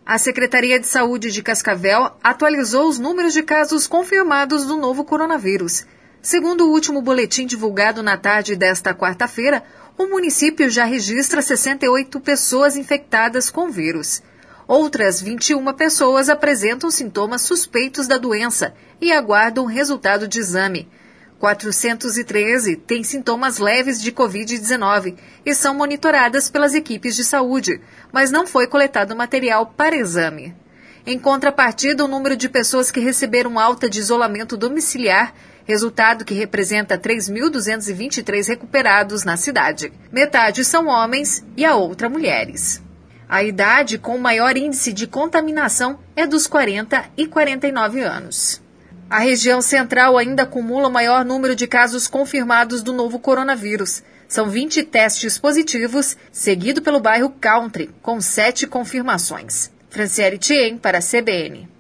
A Secretaria de Saúde de Cascavel atualizou os números de casos confirmados do novo coronavírus. Segundo o último boletim divulgado na tarde desta quarta-feira, o município já registra 68 pessoas infectadas com vírus. Outras 21 pessoas apresentam sintomas suspeitos da doença e aguardam resultado de exame. 413 têm sintomas leves de Covid-19 e são monitoradas pelas equipes de saúde, mas não foi coletado material para exame. Em contrapartida, o número de pessoas que receberam alta de isolamento domiciliar, resultado que representa 3.223 recuperados na cidade. Metade são homens e a outra mulheres. A idade com maior índice de contaminação é dos 40 e 49 anos. A região central ainda acumula o maior número de casos confirmados do novo coronavírus. São 20 testes positivos, seguido pelo bairro Country, com 7 confirmações. Franciele Thiem para a CBN.